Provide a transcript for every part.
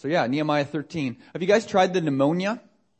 So yeah, Nehemiah 13. Have you guys tried the pneumonia?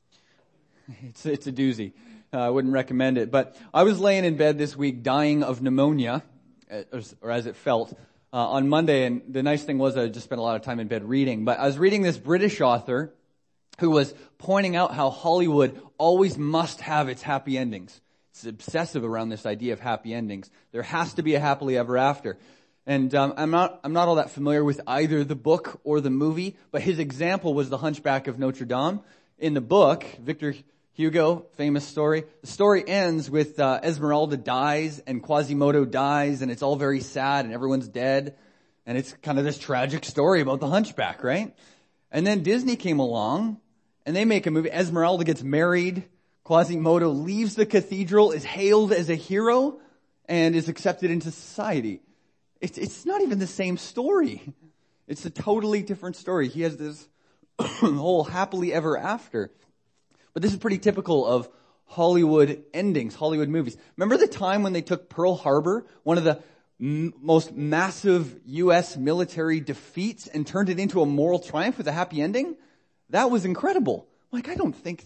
It's a doozy. I wouldn't recommend it. But I was laying in bed this week dying of pneumonia, or as it felt, on Monday. And the nice thing was I just spent a lot of time in bed reading. But I was reading this British author who was pointing out how Hollywood always must have its happy endings. It's obsessive around this idea of happy endings. There has to be a happily ever after. And I'm not all that familiar with either the book or the movie, but his example was The Hunchback of Notre Dame. In the book, Victor Hugo, famous story, the story ends with Esmeralda dies and Quasimodo dies, and it's all very sad and everyone's dead. And it's kind of this tragic story about the hunchback, right? And then Disney came along, and they make a movie. Esmeralda gets married. Quasimodo leaves the cathedral, is hailed as a hero, and is accepted into society. It's not even the same story. It's a totally different story. He has this whole happily ever after. But this is pretty typical of Hollywood endings, Hollywood movies. Remember the time when they took Pearl Harbor, one of the most massive U.S. military defeats, and turned it into a moral triumph with a happy ending? That was incredible. Like, I don't think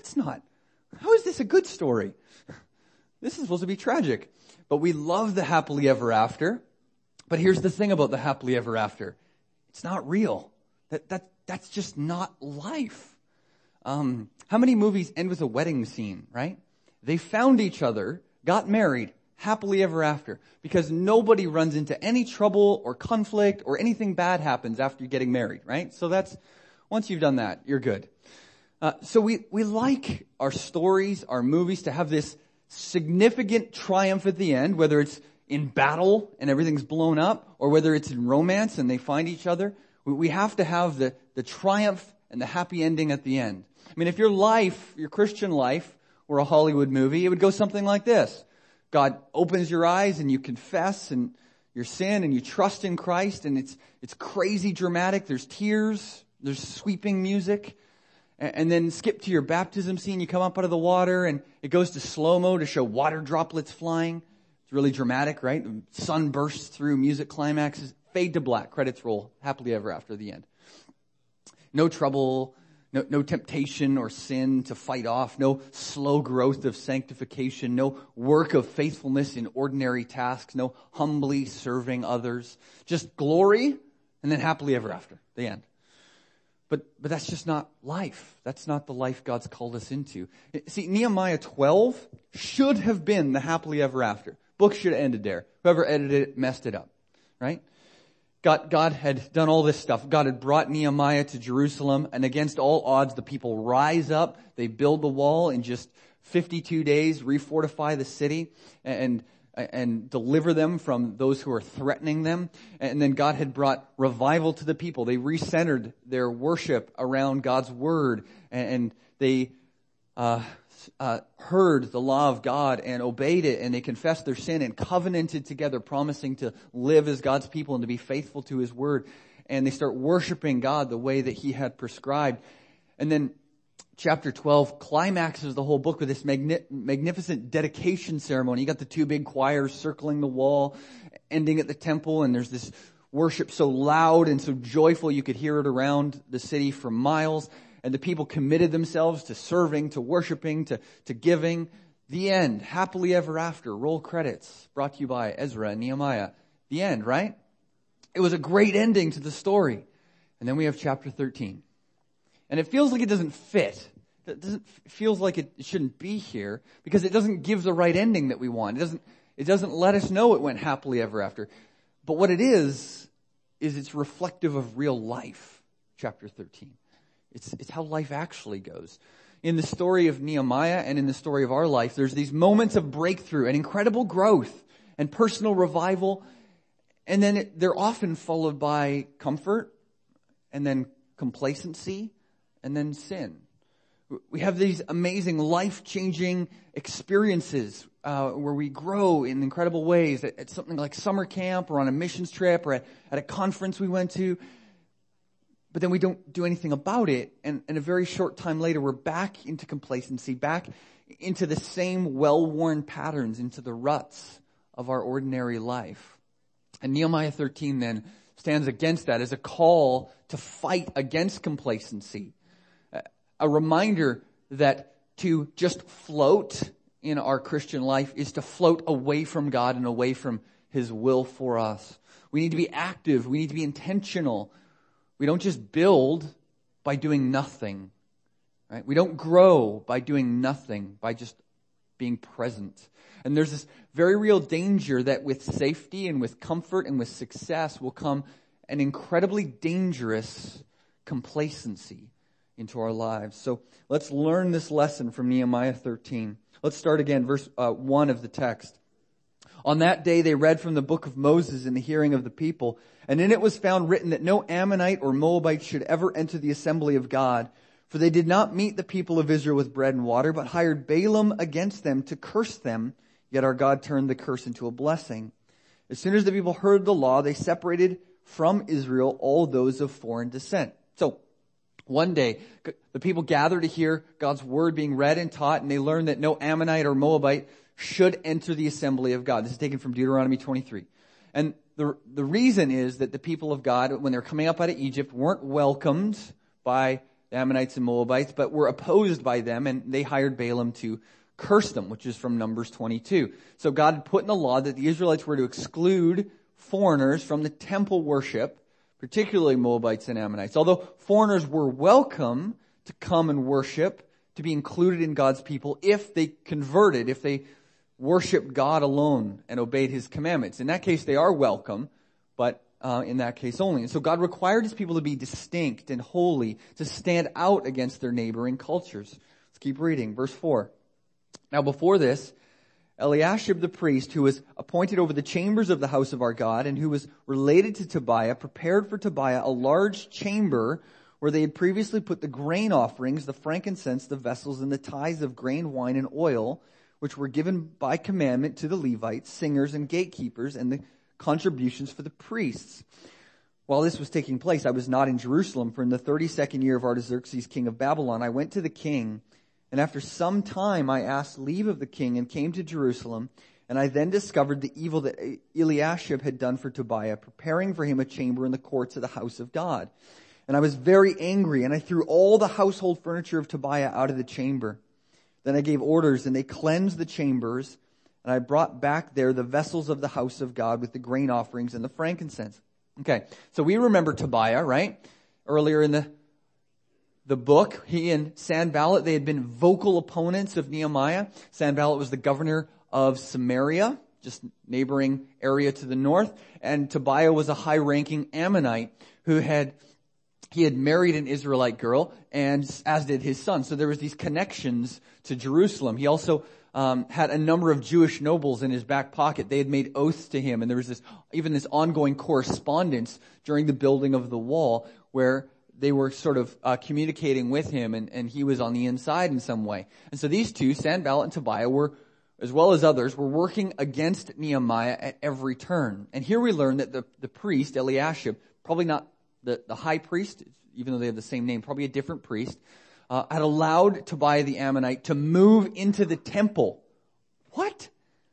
how is this a good story? This is supposed to be tragic. But we love the happily ever after. But here's the thing about the happily ever after. It's not real. That's just not life. How many movies end with a wedding scene, right? They found each other, got married, happily ever after. Because nobody runs into any trouble or conflict or anything bad happens after getting married, right? So once you've done that, you're good. So we like our stories, our movies to have this significant triumph at the end, whether it's in battle and everything's blown up, or whether it's in romance and they find each other. We have to have the triumph and the happy ending at the end. I mean, if your Christian life were a Hollywood movie, it would go something like this. God opens your eyes and you confess and your sin and you trust in Christ, and it's crazy dramatic. There's tears, there's sweeping music. And then skip to your baptism scene. You come up out of the water and it goes to slow-mo to show water droplets flying. It's really dramatic, right? The sun bursts through, music climaxes, fade to black, credits roll, happily ever after the end. No trouble, no temptation or sin to fight off, no slow growth of sanctification, no work of faithfulness in ordinary tasks, no humbly serving others. Just glory and then happily ever after, the end. But that's just not life. That's not the life God's called us into. See, Nehemiah 12 should have been the happily ever after. Book should have ended there. Whoever edited it messed it up, right? God had done all this stuff. God had brought Nehemiah to Jerusalem, and against all odds, the people rise up. They build the wall in just 52 days, refortify the city, and deliver them from those who are threatening them. And then God had brought revival to the people. They recentered their worship around God's word, and they heard the law of God and obeyed it, and they confessed their sin and covenanted together, promising to live as God's people and to be faithful to His word. And they start worshiping God the way that He had prescribed. And then chapter 12 climaxes the whole book with this magnificent dedication ceremony. You got the two big choirs circling the wall, ending at the temple, and there's this worship so loud and so joyful you could hear it around the city for miles. And the people committed themselves to serving, to worshiping, to giving. The end. Happily ever after. Roll credits. Brought to you by Ezra and Nehemiah. The end, right? It was a great ending to the story. And then we have chapter 13. And it feels like it doesn't fit. It feels like it shouldn't be here because it doesn't give the right ending that we want. It doesn't let us know it went happily ever after. But what it is it's reflective of real life. Chapter 13. It's how life actually goes. In the story of Nehemiah and in the story of our life, there's these moments of breakthrough and incredible growth and personal revival. And then they're often followed by comfort and then complacency and then sin. We have these amazing life-changing experiences where we grow in incredible ways at something like summer camp or on a missions trip or at a conference we went to. But then we don't do anything about it. And a very short time later, we're back into complacency, back into the same well-worn patterns, into the ruts of our ordinary life. And Nehemiah 13 then stands against that as a call to fight against complacency. A reminder that to just float in our Christian life is to float away from God and away from His will for us. We need to be active. We need to be intentional. We don't just build by doing nothing, right? We don't grow by doing nothing, by just being present. And there's this very real danger that with safety and with comfort and with success will come an incredibly dangerous complacency into our lives. So let's learn this lesson from Nehemiah 13. Let's start again, verse 1 of the text. On that day they read from the book of Moses in the hearing of the people, and in it was found written that no Ammonite or Moabite should ever enter the assembly of God, for they did not meet the people of Israel with bread and water, but hired Balaam against them to curse them, yet our God turned the curse into a blessing. As soon as the people heard the law, they separated from Israel all those of foreign descent. So, one day, the people gather to hear God's word being read and taught, and they learn that no Ammonite or Moabite should enter the assembly of God. This is taken from Deuteronomy 23. And the reason is that the people of God, when they're coming up out of Egypt, weren't welcomed by the Ammonites and Moabites, but were opposed by them, and they hired Balaam to curse them, which is from Numbers 22. So God had put in the law that the Israelites were to exclude foreigners from the temple worship, particularly Moabites and Ammonites. Although foreigners were welcome to come and worship, to be included in God's people if they converted, if they worshiped God alone and obeyed His commandments. In that case, they are welcome, but in that case only. And so God required His people to be distinct and holy, to stand out against their neighboring cultures. Let's keep reading. Verse 4. Now before this, Eliashib the priest, who was appointed over the chambers of the house of our God and who was related to Tobiah, prepared for Tobiah a large chamber where they had previously put the grain offerings, the frankincense, the vessels, and the tithes of grain, wine, and oil, which were given by commandment to the Levites, singers, and gatekeepers, and the contributions for the priests. While this was taking place, I was not in Jerusalem, for in the 32nd year of Artaxerxes, king of Babylon, I went to the king, and after some time I asked leave of the king and came to Jerusalem, and I then discovered the evil that Eliashib had done for Tobiah, preparing for him a chamber in the courts of the house of God. And I was very angry, and I threw all the household furniture of Tobiah out of the chamber. Then I gave orders, and they cleansed the chambers, and I brought back there the vessels of the house of God with the grain offerings and the frankincense. Okay, so we remember Tobiah, right? Earlier in the book, he and Sanballat, they had been vocal opponents of Nehemiah. Sanballat was the governor of Samaria, just neighboring area to the north, and Tobiah was a high-ranking Ammonite who had married an Israelite girl, and as did his son. So there was these connections to Jerusalem. He also had a number of Jewish nobles in his back pocket. They had made oaths to him, and there was this ongoing correspondence during the building of the wall where they were sort of communicating with him, and he was on the inside in some way. And so these two, Sanballat and Tobiah, were, as well as others, were working against Nehemiah at every turn. And here we learn that the priest, Eliashib, probably not the high priest, even though they have the same name, probably a different priest, had allowed Tobiah the Ammonite to move into the temple. What?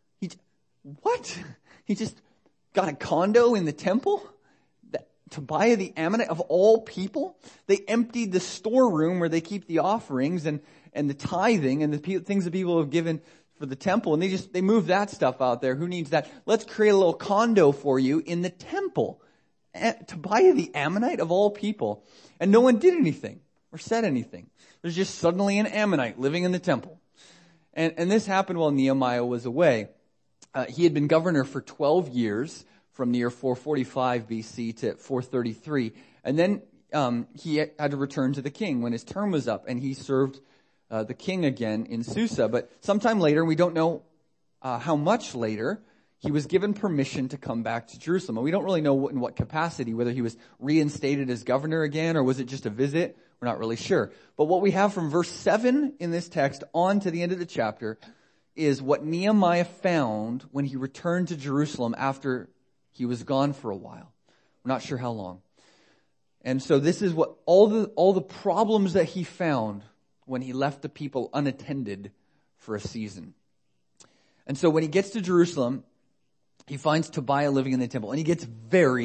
He just got a condo in the temple? Tobiah the Ammonite, of all people? They emptied the storeroom where they keep the offerings and the tithing and the things that people have given for the temple, and they moved that stuff out there. Who needs that? Let's create a little condo for you in the temple. Tobiah the Ammonite, of all people. And no one did anything or said anything. There's just suddenly an Ammonite living in the temple. And this happened while Nehemiah was away. He had been governor for 12 years, from the year 445 BC to 433. And then he had to return to the king when his term was up, and he served the king again in Susa. But sometime later, we don't know how much later, he was given permission to come back to Jerusalem. And we don't really know in what capacity, whether he was reinstated as governor again, or was it just a visit? We're not really sure. But what we have from verse 7 in this text on to the end of the chapter is what Nehemiah found when he returned to Jerusalem after he was gone for a while. We're not sure how long. And so this is what all the problems that he found when he left the people unattended for a season. And so when he gets to Jerusalem, he finds Tobiah living in the temple, and he gets very,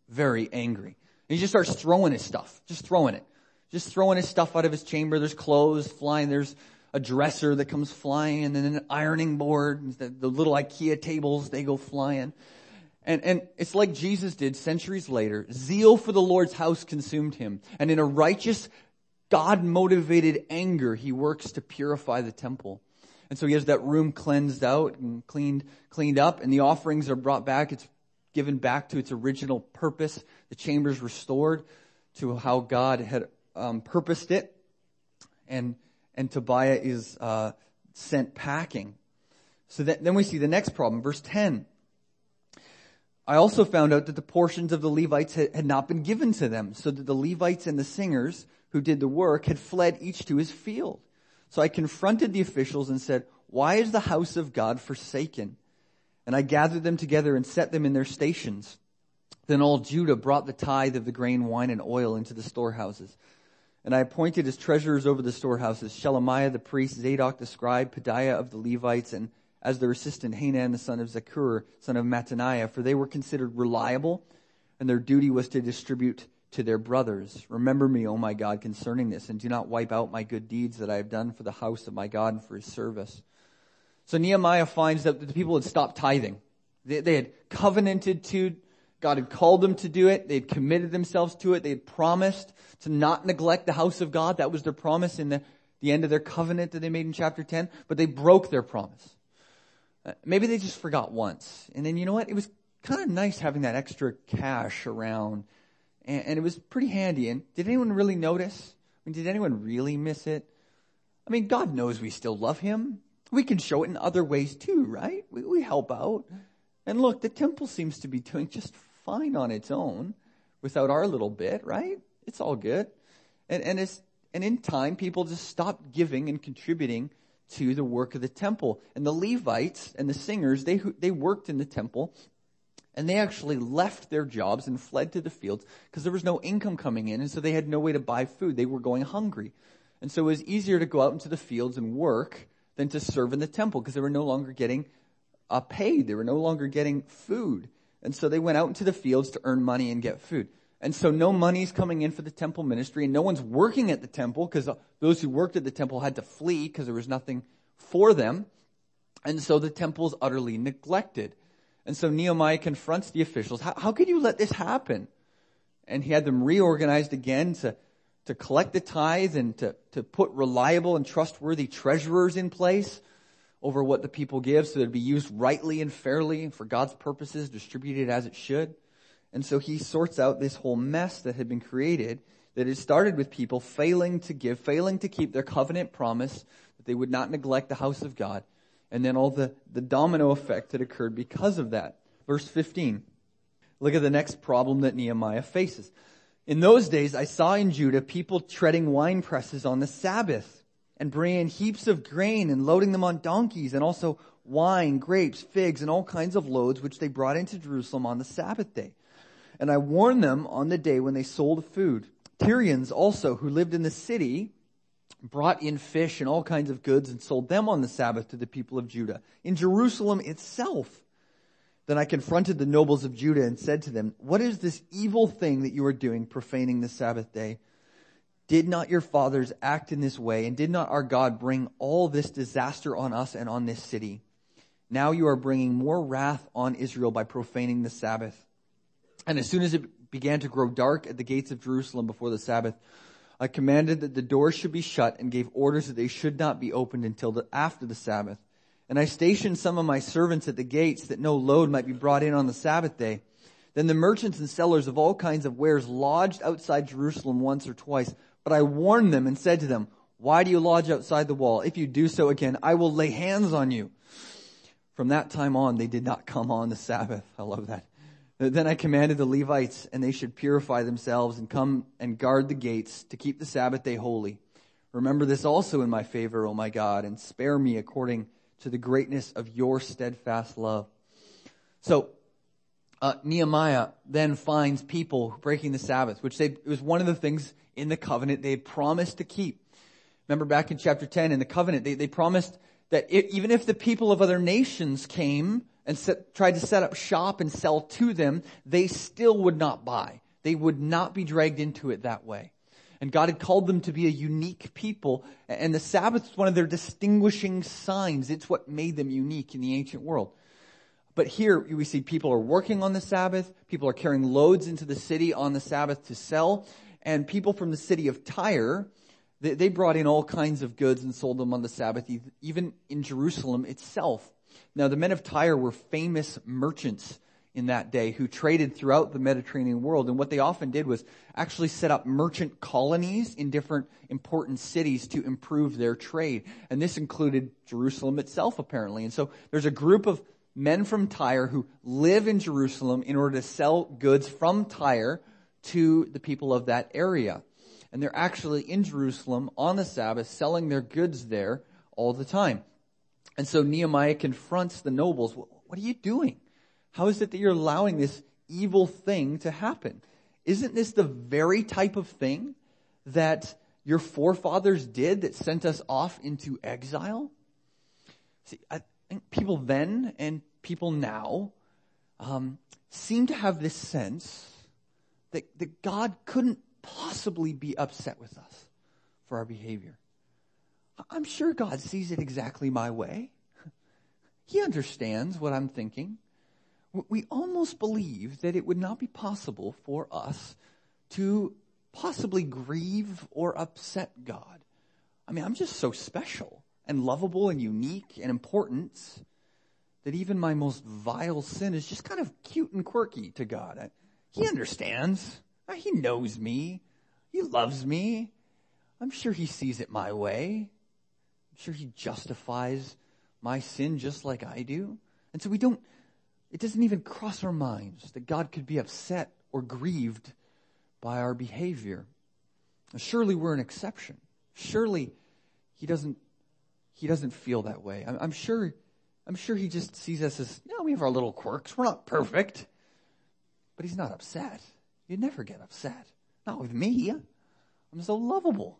very angry. And he just starts throwing his stuff, just throwing his stuff out of his chamber. There's clothes flying. There's a dresser that comes flying, and then an ironing board. The little IKEA tables, they go flying. And it's like Jesus did centuries later. Zeal for the Lord's house consumed him. And in a righteous, God-motivated anger, he works to purify the temple. And so he has that room cleansed out and cleaned up, and the offerings are brought back. It's given back to its original purpose. The chamber's restored to how God had purposed it. And Tobiah is sent packing. So then we see the next problem, verse 10. I also found out that the portions of the Levites had not been given to them, so that the Levites and the singers who did the work had fled each to his field. So I confronted the officials and said, "Why is the house of God forsaken?" And I gathered them together and set them in their stations. Then all Judah brought the tithe of the grain, wine, and oil into the storehouses. And I appointed as treasurers over the storehouses Shelemiah the priest, Zadok the scribe, Pedaiah of the Levites, and as their assistant Hanan the son of Zakur, son of Mattaniah, for they were considered reliable, and their duty was to distribute to their brothers. Remember me, O my God, concerning this, and do not wipe out my good deeds that I have done for the house of my God and for his service. So Nehemiah finds that the people had stopped tithing. They had covenanted to, God had called them to do it. They had committed themselves to it. They had promised to not neglect the house of God. That was their promise in the end of their covenant that they made in chapter 10. But they broke their promise. Maybe they just forgot once. And then, you know what? It was kind of nice having that extra cash around. And it was pretty handy. And did anyone really notice? I mean, did anyone really miss it? I mean, God knows we still love him. We can show it in other ways too, right? We help out. And look, the temple seems to be doing just fine on its own without our little bit, right? It's all good. And in time, people just stopped giving and contributing to the work of the temple. And the Levites and the singers, they worked in the temple, and they actually left their jobs and fled to the fields because there was no income coming in, and so they had no way to buy food. They were going hungry. And so it was easier to go out into the fields and work than to serve in the temple because they were no longer getting paid. They were no longer getting food. And so they went out into the fields to earn money and get food. And so no money's coming in for the temple ministry, and no one's working at the temple because those who worked at the temple had to flee because there was nothing for them. And so the temple's utterly neglected. And so Nehemiah confronts the officials. How could you let this happen? And he had them reorganized again to collect the tithe and to put reliable and trustworthy treasurers in place over what the people give so that it'd be used rightly and fairly for God's purposes, distributed as it should. And so he sorts out this whole mess that had been created, that had started with people failing to give, failing to keep their covenant promise, that they would not neglect the house of God, and then all the domino effect that occurred because of that. Verse 15. Look at the next problem that Nehemiah faces. In those days, I saw in Judah people treading wine presses on the Sabbath and bringing in heaps of grain and loading them on donkeys, and also wine, grapes, figs, and all kinds of loads, which they brought into Jerusalem on the Sabbath day. And I warned them on the day when they sold food. Tyrians also, who lived in the city, brought in fish and all kinds of goods and sold them on the Sabbath to the people of Judah, in Jerusalem itself. Then I confronted the nobles of Judah and said to them, "What is this evil thing that you are doing, profaning the Sabbath day? Did not your fathers act in this way, and did not our God bring all this disaster on us and on this city? Now you are bringing more wrath on Israel by profaning the Sabbath." And as soon as it began to grow dark at the gates of Jerusalem before the Sabbath, I commanded that the doors should be shut and gave orders that they should not be opened until after the Sabbath. And I stationed some of my servants at the gates that no load might be brought in on the Sabbath day. Then the merchants and sellers of all kinds of wares lodged outside Jerusalem once or twice. But I warned them and said to them, "Why do you lodge outside the wall? If you do so again, I will lay hands on you." From that time on, they did not come on the Sabbath. I love that. Then I commanded the Levites, and they should purify themselves and come and guard the gates to keep the Sabbath day holy. Remember this also in my favor, O my God, and spare me according to the greatness of your steadfast love. So Nehemiah then finds people breaking the Sabbath, which it was one of the things in the covenant they had promised to keep. Remember back in chapter 10 in the covenant, they promised that even if the people of other nations came and tried to set up shop and sell to them, they still would not buy. They would not be dragged into it that way. And God had called them to be a unique people, and the Sabbath is one of their distinguishing signs. It's what made them unique in the ancient world. But here we see people are working on the Sabbath, people are carrying loads into the city on the Sabbath to sell, and people from the city of Tyre, they brought in all kinds of goods and sold them on the Sabbath, even in Jerusalem itself. Now the men of Tyre were famous merchants in that day who traded throughout the Mediterranean world. And what they often did was actually set up merchant colonies in different important cities to improve their trade. And this included Jerusalem itself, apparently. And so there's a group of men from Tyre who live in Jerusalem in order to sell goods from Tyre to the people of that area. And they're actually in Jerusalem on the Sabbath selling their goods there all the time. And so Nehemiah confronts the nobles. What are you doing? How is it that you're allowing this evil thing to happen? Isn't this the very type of thing that your forefathers did that sent us off into exile? See, I think people then and people now seem to have this sense that God couldn't possibly be upset with us for our behavior. I'm sure God sees it exactly my way. He understands what I'm thinking. We almost believe that it would not be possible for us to possibly grieve or upset God. I mean, I'm just so special and lovable and unique and important that even my most vile sin is just kind of cute and quirky to God. He understands. He knows me. He loves me. I'm sure he sees it my way. I'm sure he justifies my sin just like I do. And so it doesn't even cross our minds that God could be upset or grieved by our behavior. Surely we're an exception. Surely he doesn't feel that way. I'm sure he just sees us as, we have our little quirks. We're not perfect. But he's not upset. You'd never get upset. Not with me. I'm so lovable.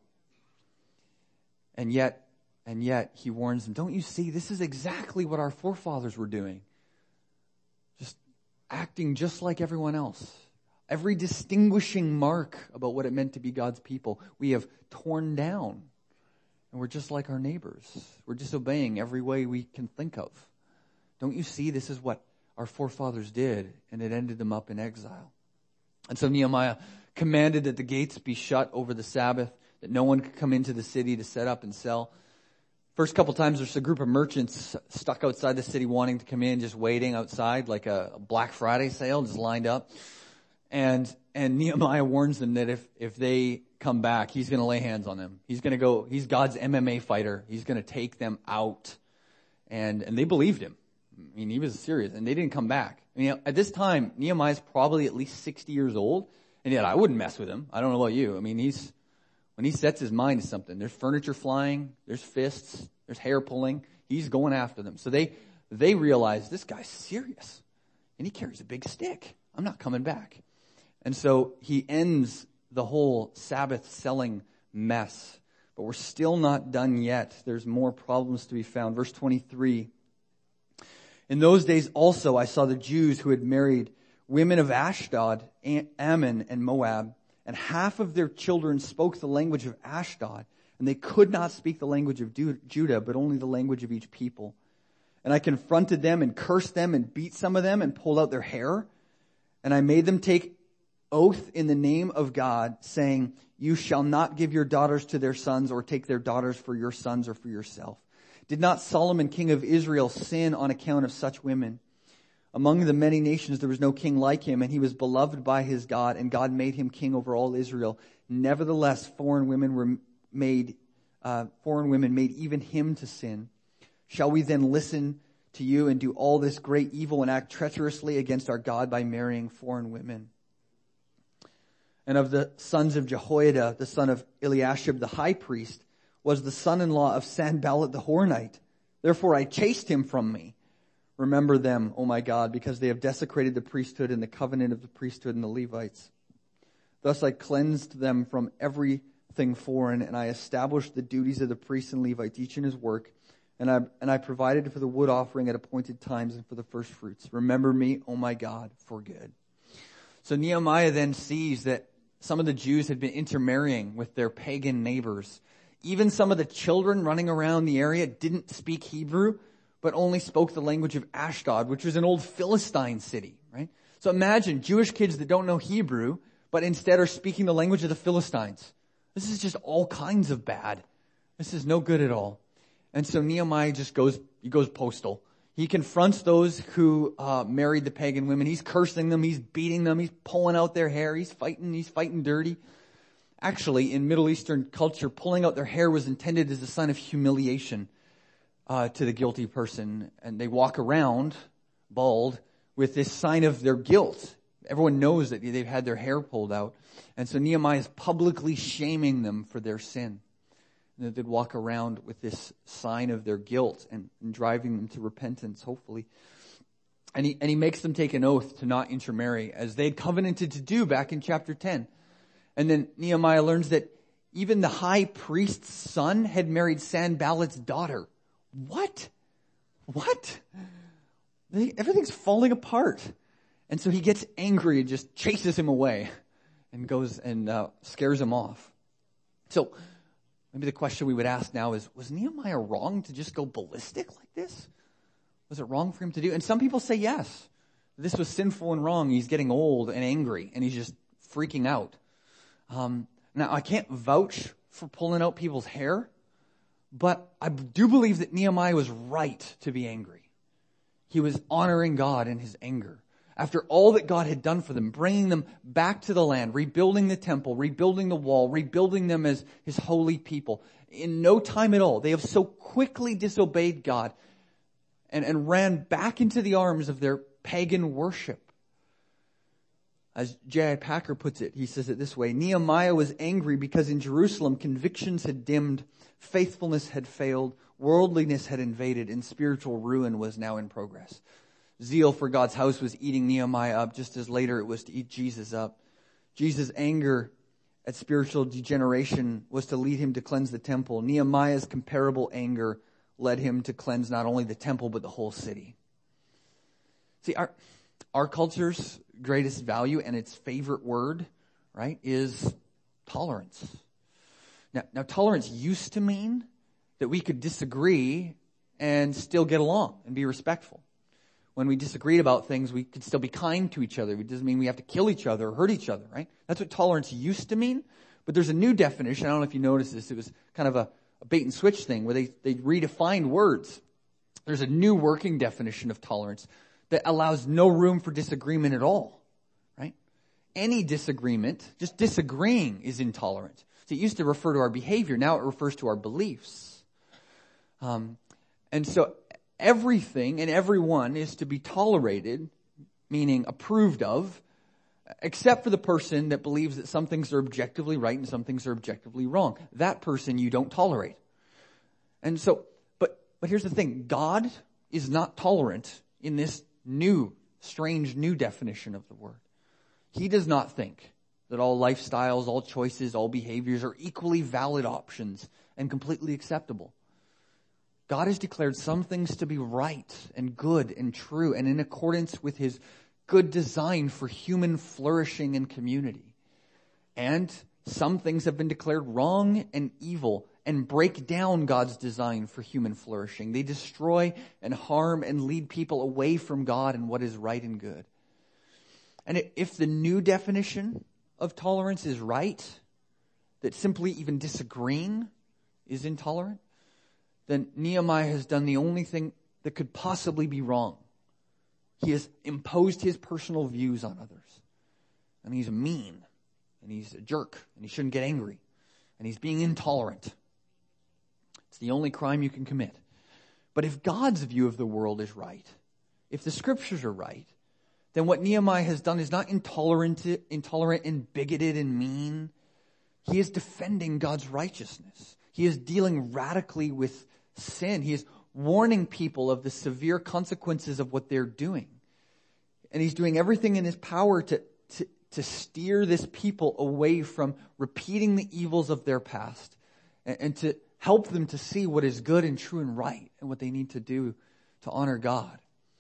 And yet he warns them, don't you see, this is exactly what our forefathers were doing. Just acting just like everyone else. Every distinguishing mark about what it meant to be God's people, we have torn down. And we're just like our neighbors. We're disobeying every way we can think of. Don't you see, this is what our forefathers did, and it ended them up in exile. And so Nehemiah commanded that the gates be shut over the Sabbath, that no one could come into the city to set up and sell. First couple times there's a group of merchants stuck outside the city wanting to come in, just waiting outside like a Black Friday sale, just lined up. And Nehemiah warns them that if they come back, he's going to lay hands on them. He's God's MMA fighter. He's going to take them out. And they believed him. I mean, he was serious, and they didn't come back. I mean, at this time, Nehemiah's probably at least 60 years old, and yet I wouldn't mess with him. I don't know about you. I mean, when he sets his mind to something, there's furniture flying, there's fists, there's hair pulling. He's going after them. So they realize this guy's serious, and he carries a big stick. I'm not coming back. And so he ends the whole Sabbath selling mess. But we're still not done yet. There's more problems to be found. Verse 23. In those days also I saw the Jews who had married women of Ashdod, Ammon, and Moab, and half of their children spoke the language of Ashdod, and they could not speak the language of Judah, but only the language of each people. And I confronted them and cursed them and beat some of them and pulled out their hair. And I made them take oath in the name of God, saying, you shall not give your daughters to their sons or take their daughters for your sons or for yourself. Did not Solomon, king of Israel, sin on account of such women? Among the many nations there was no king like him, and he was beloved by his God, and God made him king over all Israel. Nevertheless, foreign women made even him to sin. Shall we then listen to you and do all this great evil and act treacherously against our God by marrying foreign women? And of the sons of Jehoiada, the son of Eliashib the high priest, was the son-in-law of Sanballat the Horonite. Therefore I chased him from me. Remember them, O my God, because they have desecrated the priesthood and the covenant of the priesthood and the Levites. Thus I cleansed them from everything foreign, and I established the duties of the priests and Levites, each in his work, and I provided for the wood offering at appointed times and for the first fruits. Remember me, O my God, for good. So Nehemiah then sees that some of the Jews had been intermarrying with their pagan neighbors. Even some of the children running around the area didn't speak Hebrew, but only spoke the language of Ashdod, which was an old Philistine city, right? So imagine Jewish kids that don't know Hebrew, but instead are speaking the language of the Philistines. This is just all kinds of bad. This is no good at all. And so Nehemiah just goes postal. He confronts those who married the pagan women. He's cursing them. He's beating them. He's pulling out their hair. He's fighting dirty. Actually, in Middle Eastern culture, pulling out their hair was intended as a sign of humiliation to the guilty person. And they walk around bald with this sign of their guilt. Everyone knows that they've had their hair pulled out. And so Nehemiah is publicly shaming them for their sin. And they'd walk around with this sign of their guilt and driving them to repentance, hopefully. And he makes them take an oath to not intermarry, as they had covenanted to do back in chapter 10. And then Nehemiah learns that even the high priest's son had married Sanballat's daughter. What? Everything's falling apart. And so he gets angry and just chases him away and goes and scares him off. So maybe the question we would ask now is, was Nehemiah wrong to just go ballistic like this? Was it wrong for him to do? And some people say yes. This was sinful and wrong. He's getting old and angry and he's just freaking out. Now, I can't vouch for pulling out people's hair, but I do believe that Nehemiah was right to be angry. He was honoring God in his anger. After all that God had done for them, bringing them back to the land, rebuilding the temple, rebuilding the wall, rebuilding them as his holy people. In no time at all, they have so quickly disobeyed God and ran back into the arms of their pagan worship. As J.I. Packer puts it, he says it this way: Nehemiah was angry because in Jerusalem convictions had dimmed, faithfulness had failed, worldliness had invaded, and spiritual ruin was now in progress. Zeal for God's house was eating Nehemiah up, just as later it was to eat Jesus up. Jesus' anger at spiritual degeneration was to lead him to cleanse the temple. Nehemiah's comparable anger led him to cleanse not only the temple, but the whole city. See, our culture's greatest value and its favorite word, right, is tolerance. Now, tolerance used to mean that we could disagree and still get along and be respectful. When we disagreed about things, we could still be kind to each other. It doesn't mean we have to kill each other or hurt each other, right? That's what tolerance used to mean. But there's a new definition. I don't know if you noticed this. It was kind of a bait and switch thing where they redefined words. There's a new working definition of tolerance that allows no room for disagreement at all, right? Any disagreement, just disagreeing, is intolerant. So it used to refer to our behavior. Now it refers to our beliefs. And so everything and everyone is to be tolerated, meaning approved of, except for the person that believes that some things are objectively right and some things are objectively wrong. That person you don't tolerate. And so, but here's the thing. God is not tolerant in this strange new definition of the word. He does not think that all lifestyles, all choices, all behaviors are equally valid options and completely acceptable. God has declared some things to be right and good and true and in accordance with his good design for human flourishing and community. And some things have been declared wrong and evil and break down God's design for human flourishing. They destroy and harm and lead people away from God and what is right and good. And if the new definition of tolerance is right, that simply even disagreeing is intolerant, then Nehemiah has done the only thing that could possibly be wrong. He has imposed his personal views on others. And he's mean. And he's a jerk. And he shouldn't get angry. And he's being intolerant. It's the only crime you can commit. But if God's view of the world is right, if the scriptures are right, then what Nehemiah has done is not intolerant and bigoted and mean. He is defending God's righteousness. He is dealing radically with sin. He is warning people of the severe consequences of what they're doing. And he's doing everything in his power to steer this people away from repeating the evils of their past and to help them to see what is good and true and right and what they need to do to honor God.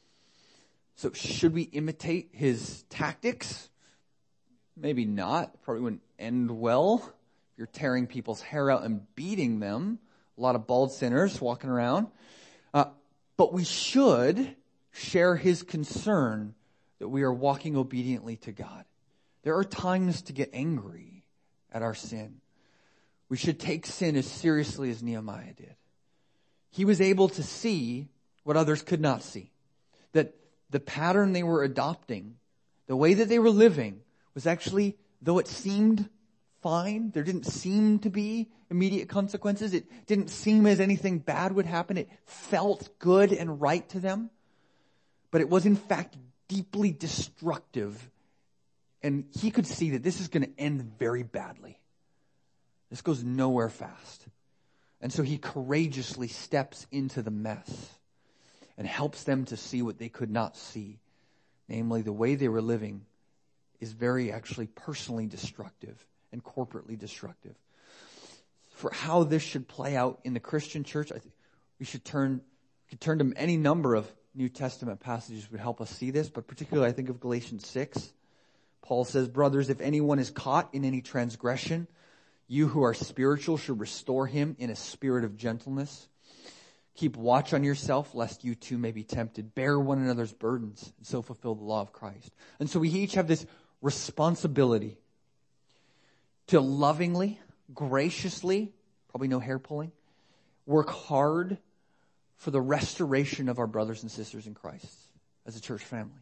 So should we imitate his tactics? Maybe not. Probably wouldn't end well. If you're tearing people's hair out and beating them. A lot of bald sinners walking around. But we should share his concern that we are walking obediently to God. There are times to get angry at our sin. We should take sin as seriously as Nehemiah did. He was able to see what others could not see. That the pattern they were adopting, the way that they were living, was actually, though it seemed fine, there didn't seem to be immediate consequences. It didn't seem as anything bad would happen. It felt good and right to them. But it was in fact deeply destructive. And he could see that this is going to end very badly. This goes nowhere fast. And so he courageously steps into the mess and helps them to see what they could not see. Namely, the way they were living is very actually personally destructive and corporately destructive. For how this should play out in the Christian church, I think we could turn to any number of New Testament passages would help us see this, but particularly I think of Galatians 6. Paul says, brothers, if anyone is caught in any transgression, you who are spiritual should restore him in a spirit of gentleness. Keep watch on yourself, lest you too may be tempted. Bear one another's burdens, and so fulfill the law of Christ. And so we each have this responsibility to lovingly, graciously, probably no hair pulling, work hard for the restoration of our brothers and sisters in Christ as a church family.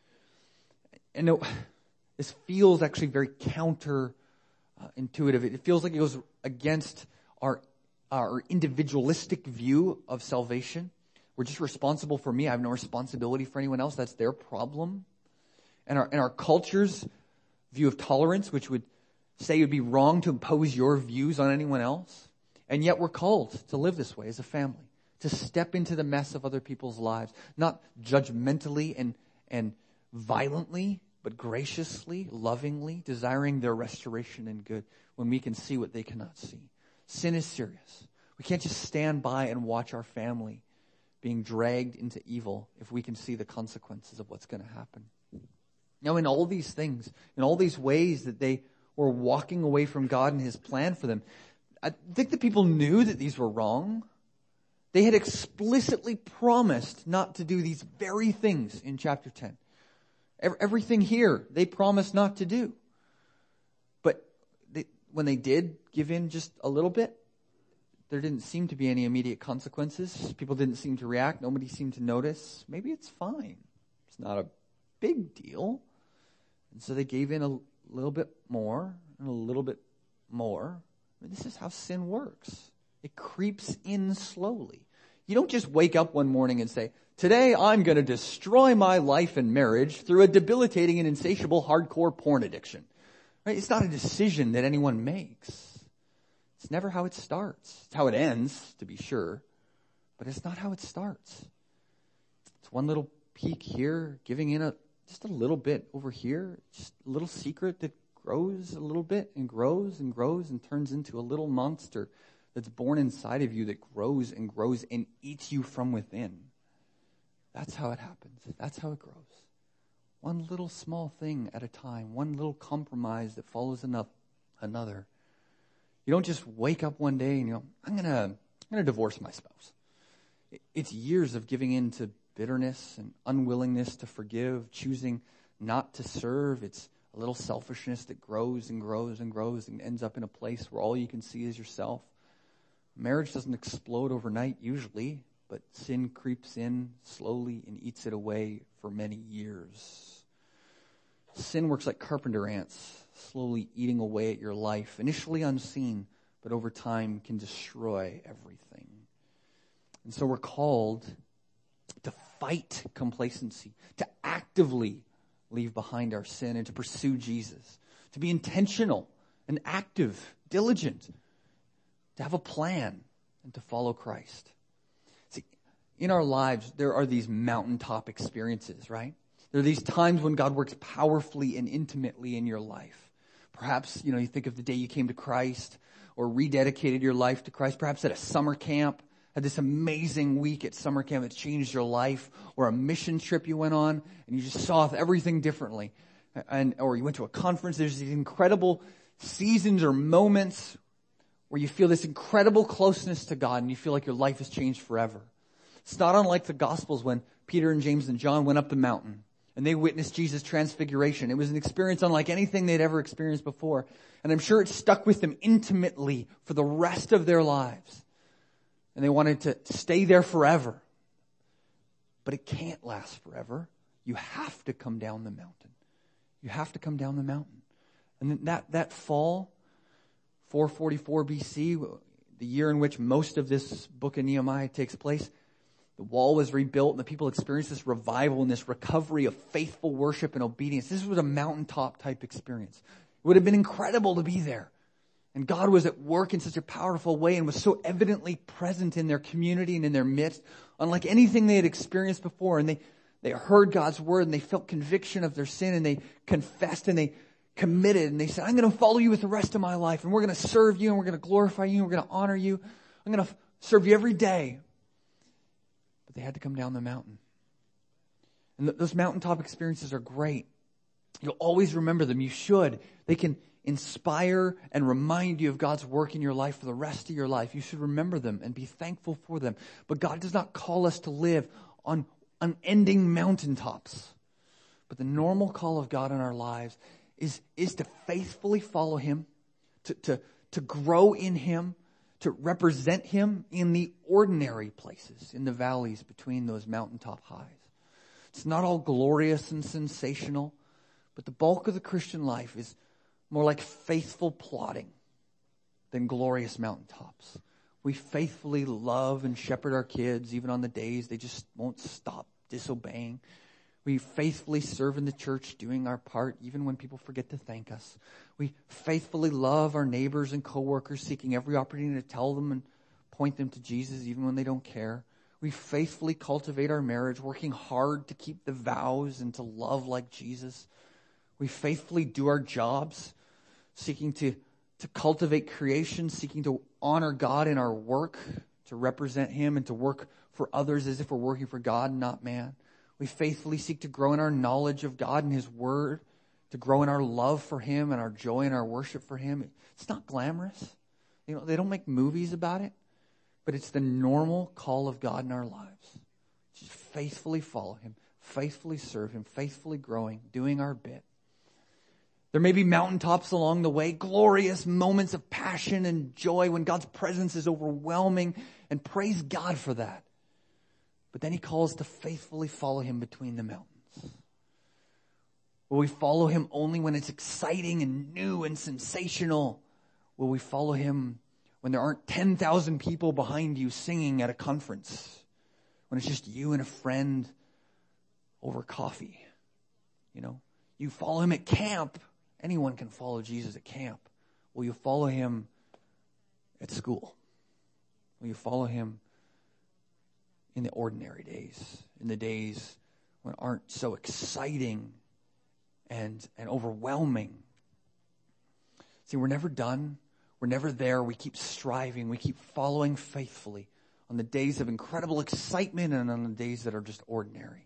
And this feels actually very counterintuitive. It feels like it goes against our individualistic view of salvation. We're just responsible for me. I have no responsibility for anyone else. That's their problem. And our culture's view of tolerance, which would say it would be wrong to impose your views on anyone else. And yet we're called to live this way as a family, to step into the mess of other people's lives, not judgmentally and violently, but graciously, lovingly, desiring their restoration and good when we can see what they cannot see. Sin is serious. We can't just stand by and watch our family being dragged into evil if we can see the consequences of what's going to happen. Now, in all these things, in all these ways that they were walking away from God and his plan for them, I think the people knew that these were wrong. They had explicitly promised not to do these very things in chapter 10. Everything here they promised not to do. But when they did give in just a little bit, there didn't seem to be any immediate consequences. People didn't seem to react. Nobody seemed to notice. Maybe it's fine. It's not a big deal. And so they gave in a little bit more and a little bit more. I mean, this is how sin works. It creeps in slowly. You don't just wake up one morning and say, today I'm going to destroy my life and marriage through a debilitating and insatiable hardcore porn addiction. Right? It's not a decision that anyone makes. It's never how it starts. It's how it ends, to be sure. But it's not how it starts. It's one little peek here, giving in just a little bit over here, just a little secret that grows a little bit and grows and grows and turns into a little monster that's born inside of you that grows and eats you from within. That's how it happens. That's how it grows. One little small thing at a time, one little compromise that follows another. You don't just wake up one day and you go, I'm gonna divorce my spouse. It's years of giving in to bitterness and unwillingness to forgive, choosing not to serve. It's a little selfishness that grows and grows and grows and ends up in a place where all you can see is yourself. Marriage doesn't explode overnight usually, but sin creeps in slowly and eats it away for many years. Sin works like carpenter ants, slowly eating away at your life, initially unseen, but over time can destroy everything. And so we're called to fight complacency, to actively leave behind our sin and to pursue Jesus, to be intentional and active, diligent, to have a plan and to follow Christ. See, in our lives, there are these mountaintop experiences, right? There are these times when God works powerfully and intimately in your life. Perhaps, you think of the day you came to Christ, or rededicated your life to Christ, perhaps at a summer camp, had this amazing week at summer camp that changed your life, or a mission trip you went on and you just saw everything differently, or you went to a conference. There's these incredible seasons or moments where you feel this incredible closeness to God and you feel like your life has changed forever. It's not unlike the Gospels when Peter and James and John went up the mountain and they witnessed Jesus' transfiguration. It was an experience unlike anything they'd ever experienced before. And I'm sure it stuck with them intimately for the rest of their lives. And they wanted to stay there forever. But it can't last forever. You have to come down the mountain. You have to come down the mountain. And then that fall, 444 BC, the year in which most of this book of Nehemiah takes place, the wall was rebuilt and the people experienced this revival and this recovery of faithful worship and obedience. This was a mountaintop type experience. It would have been incredible to be there. And God was at work in such a powerful way and was so evidently present in their community and in their midst, unlike anything they had experienced before. And they heard God's word and they felt conviction of their sin and they confessed and they committed and they said, I'm going to follow you with the rest of my life and we're going to serve you and we're going to glorify you and we're going to honor you. I'm going to serve you every day. But they had to come down the mountain. And those mountaintop experiences are great. You'll always remember them. You should. They can inspire and remind you of God's work in your life for the rest of your life. You should remember them and be thankful for them. But God does not call us to live on unending mountaintops. But the normal call of God in our lives is to faithfully follow Him, to grow in Him, to represent Him in the ordinary places, in the valleys between those mountaintop highs. It's not all glorious and sensational, but the bulk of the Christian life is more like faithful plodding than glorious mountaintops. We faithfully love and shepherd our kids even on the days they just won't stop disobeying. We faithfully serve in the church, doing our part even when people forget to thank us. We faithfully love our neighbors and coworkers, seeking every opportunity to tell them and point them to Jesus even when they don't care. We faithfully cultivate our marriage, working hard to keep the vows and to love like Jesus. We faithfully do our jobs, seeking to cultivate creation, seeking to honor God in our work, to represent Him and to work for others as if we're working for God and not man. We faithfully seek to grow in our knowledge of God and His Word, to grow in our love for Him and our joy in our worship for Him. It's not glamorous. They don't make movies about it, but it's the normal call of God in our lives. Just faithfully follow Him, faithfully serve Him, faithfully growing, doing our bit. There may be mountaintops along the way, glorious moments of passion and joy when God's presence is overwhelming, and praise God for that. But then He calls to faithfully follow Him between the mountains. Will we follow Him only when it's exciting and new and sensational? Will we follow Him when there aren't 10,000 people behind you singing at a conference? When it's just you and a friend over coffee? You follow Him at camp. Anyone can follow Jesus at camp. Will you follow Him at school? Will you follow Him in the ordinary days, in the days when aren't so exciting and overwhelming? See, we're never done. We're never there. We keep striving. We keep following faithfully on the days of incredible excitement and on the days that are just ordinary.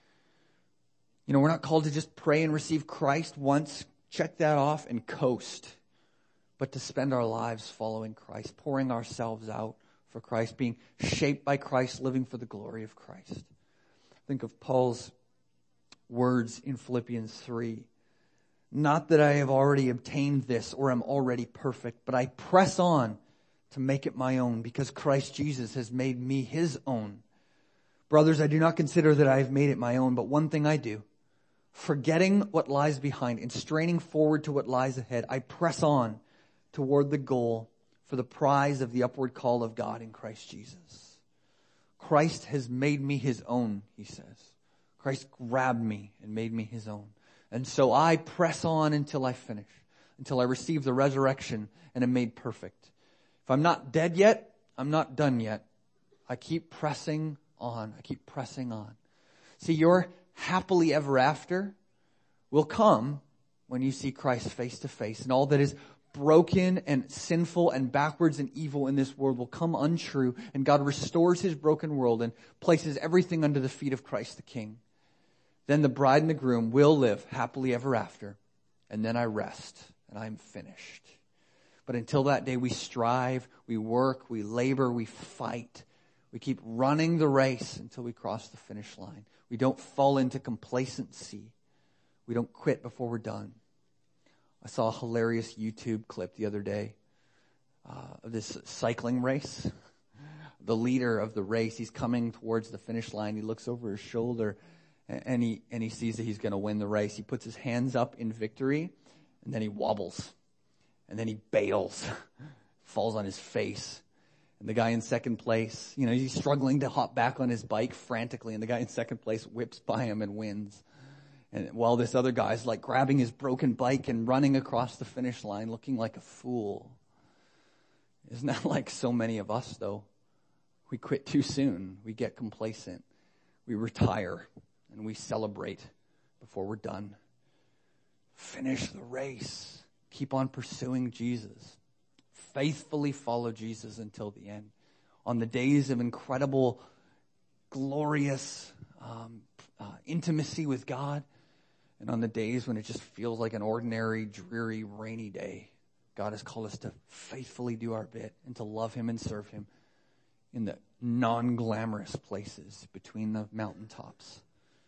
We're not called to just pray and receive Christ once, check that off and coast, but to spend our lives following Christ, pouring ourselves out for Christ, being shaped by Christ, living for the glory of Christ. Think of Paul's words in Philippians 3. Not that I have already obtained this or am already perfect, but I press on to make it my own because Christ Jesus has made me His own. Brothers, I do not consider that I have made it my own, but one thing I do, forgetting what lies behind and straining forward to what lies ahead, I press on toward the goal for the prize of the upward call of God in Christ Jesus. Christ has made me His own, he says. Christ grabbed me and made me His own. And so I press on until I finish, until I receive the resurrection and am made perfect. If I'm not dead yet, I'm not done yet. I keep pressing on. I keep pressing on. See, your happily ever after will come when you see Christ face to face, and all that is broken and sinful and backwards and evil in this world will come untrue, and God restores his broken world and places everything under the feet of Christ the King. Then the bride and the groom will live happily ever after, and then I rest and I'm finished. But until that day, we strive, we work, we labor, we fight. We keep running the race until we cross the finish line. We don't fall into complacency. We don't quit before we're done. I saw a hilarious YouTube clip the other day of this cycling race. The leader of the race, he's coming towards the finish line. He looks over his shoulder and he sees that he's going to win the race. He puts his hands up in victory, and then he wobbles. And then he bails, falls on his face. And the guy in second place, he's struggling to hop back on his bike frantically, and the guy in second place whips by him and wins. And while this other guy's like grabbing his broken bike and running across the finish line looking like a fool. Isn't that like so many of us, though? We quit too soon. We get complacent. We retire and we celebrate before we're done. Finish the race. Keep on pursuing Jesus. Faithfully follow Jesus until the end. On the days of incredible, glorious intimacy with God, and on the days when it just feels like an ordinary, dreary, rainy day, God has called us to faithfully do our bit and to love him and serve him in the non-glamorous places between the mountaintops.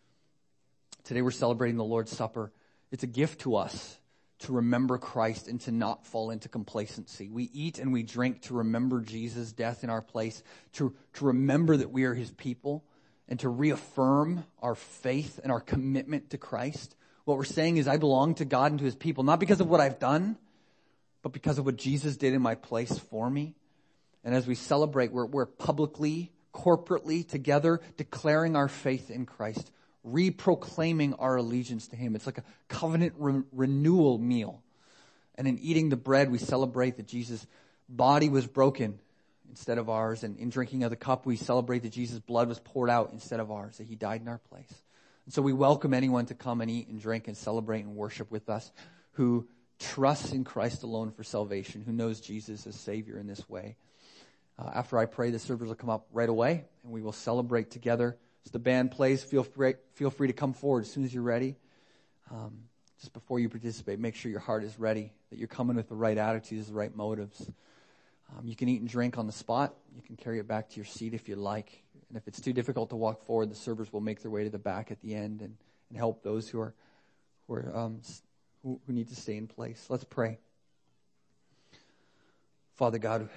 Today we're celebrating the Lord's Supper. It's a gift to us to remember Christ and to not fall into complacency. We eat and we drink to remember Jesus' death in our place, to remember that we are his people, and to reaffirm our faith and our commitment to Christ. What we're saying is I belong to God and to his people, not because of what I've done, but because of what Jesus did in my place for me. And as we celebrate, we're publicly, corporately, together, declaring our faith in Christ, reproclaiming our allegiance to him. It's like a covenant renewal meal. And in eating the bread, we celebrate that Jesus' body was broken instead of ours. And in drinking of the cup, we celebrate that Jesus' blood was poured out instead of ours, that he died in our place. And so we welcome anyone to come and eat and drink and celebrate and worship with us who trusts in Christ alone for salvation, who knows Jesus as Savior in this way. After I pray, the servers will come up right away, and we will celebrate together. As the band plays, feel free to come forward as soon as you're ready. Just before you participate, make sure your heart is ready, that you're coming with the right attitudes, the right motives. You can eat and drink on the spot. You can carry it back to your seat if you like. And if it's too difficult to walk forward, the servers will make their way to the back at the end and help those who need to stay in place. Let's pray. Father God,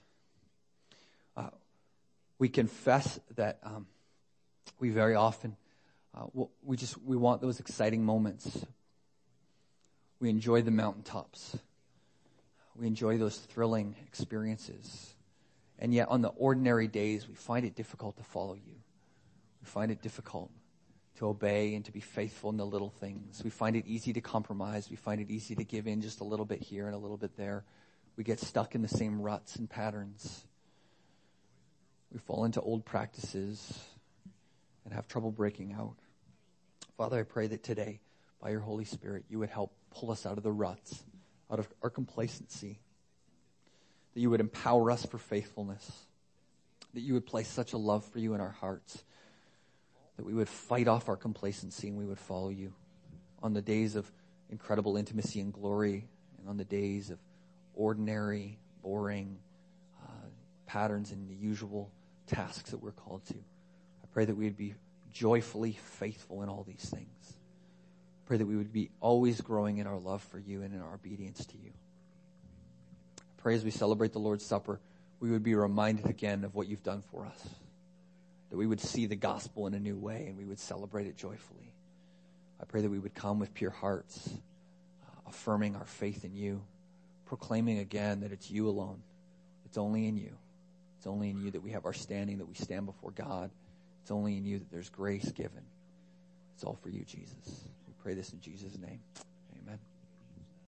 we confess that we very often we want those exciting moments. We enjoy the mountaintops. We enjoy those thrilling experiences. And yet on the ordinary days, we find it difficult to follow you. We find it difficult to obey and to be faithful in the little things. We find it easy to compromise. We find it easy to give in just a little bit here and a little bit there. We get stuck in the same ruts and patterns. We fall into old practices and have trouble breaking out. Father, I pray that today, by your Holy Spirit, you would help pull us out of the ruts, out of our complacency, that you would empower us for faithfulness, that you would place such a love for you in our hearts, that we would fight off our complacency and we would follow you on the days of incredible intimacy and glory, and on the days of ordinary, boring patterns and the usual tasks that we're called to. I pray that we would be joyfully faithful in all these things. I pray that we would be always growing in our love for you and in our obedience to you. I pray as we celebrate the Lord's Supper, we would be reminded again of what you've done for us, that we would see the gospel in a new way and we would celebrate it joyfully. I pray that we would come with pure hearts, affirming our faith in you, proclaiming again that it's you alone. It's only in you. It's only in you that we have our standing, that we stand before God. It's only in you that there's grace given. It's all for you, Jesus. We pray this in Jesus' name.